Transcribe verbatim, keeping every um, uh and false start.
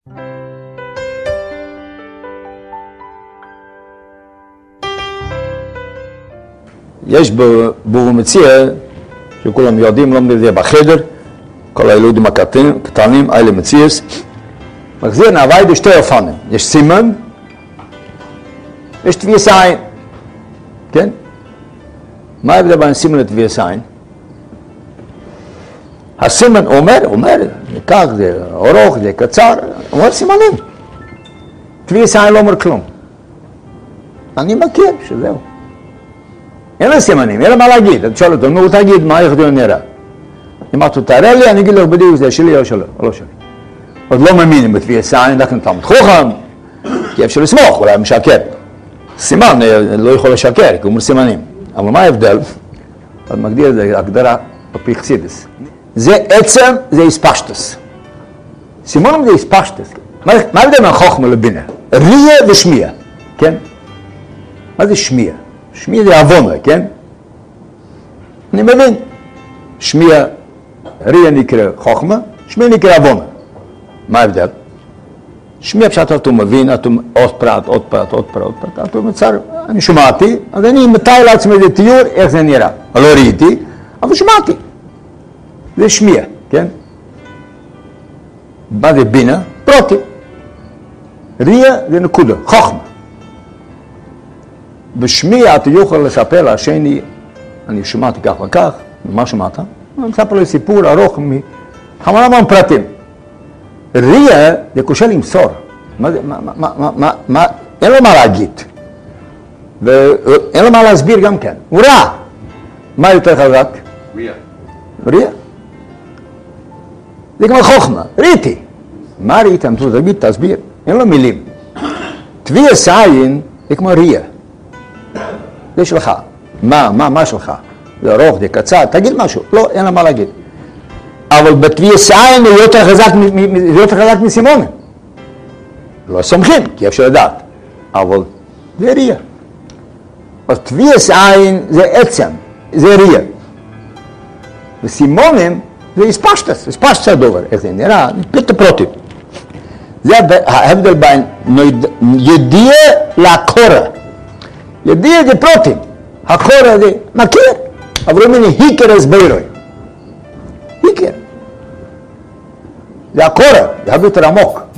יש בבבא מציעא, שכולם יודעים, לומדים את זה בחדר, כל הילודים הקטנים, אלה מציעס, מחזיר נעווי בשתי אופנים, יש סימן, יש טביעס עין, כן? מה ההבדל בין סימן לטביעס עין? הסימן אומר, אומר, זה כך, זה ארוך, זה קצר, אומר סימנים. טביעס עין לא אומר כלום. אני מכיר שזהו. אין לה סימנים, אין לה מה להגיד, אתה שואל אותו, נו תגיד מה איך זה נראה. אם אתה תראה לי, אני אגיד לך בדיוק זה שלי או שלו, או לא שלי. עוד לא מאמינים בטביעס עין, אנחנו תלמיד חכם, כי אפשר לסמוך, אולי משקר. סימן לא יכול לשקר, כי הוא אומר סימנים. אבל מה ההבדל? אז מגדיר את זה, הגדרה בפי חסידס. זה עצם, זה איספשטוס. סימונים זה איספשטוס. מה ההבדל בין חוכמה לבינה? ריה ושמיע, כן? מה זה שמיע? שמיע זה עוונה, כן? אני מבין. שמיע, ריה נקרא חוכמה, שמיע נקרא עוונה. מה ההבדל? שמיע פשוט אתה מבין, אתה עוד פרט, עוד פרט, עוד פרט, עוד פרט, אתה מצר, אני שמעתי, אז אני מתאר לעצמי את תיאור איך זה נראה. לא ראיתי, אבל שמעתי. זה שמיע, כן? מה זה בינה? פרוטי. ריה זה נקודה, חוכמה. בשמיע אתה יוכל לספר לשני, אני שמעתי כך וכך, מה שמעת? אני מספר לי סיפור ארוך מכמה המון פרטים. ריה זה קשה למסור. מה זה, מה, מה, מה, מה, מה, אין לו מה להגיד. ואין לו מה להסביר גם כן. הוא רע. מה יותר חזק? ריה. ריה. זה כמו חוכמה. ראיתי. מה ראית? אתה תגיד, תסביר. אין לו מילים. טביעס עין זה כמו ריה. זה שלך. מה, מה, מה שלך? זה ארוך, זה קצר, תגיד משהו. לא, אין לו מה להגיד. אבל בטביעס עין הוא יותר חזק, יותר חזק מסימונים. לא סומכים, כי אפשר לדעת. אבל זה ריה. אז טביעס עין זה עצם, זה ריה. וסימונים זה איספשטס, איספשטס הדובר, איך זה נראה, פרטי פרוטים. זה ההבדל בין ידיע לקורא. ידיע זה פרוטים, הקורא זה מכיר, אבל הוא מיני היקר הסבירוי. היקר. זה הקורא, זה הרבה יותר עמוק.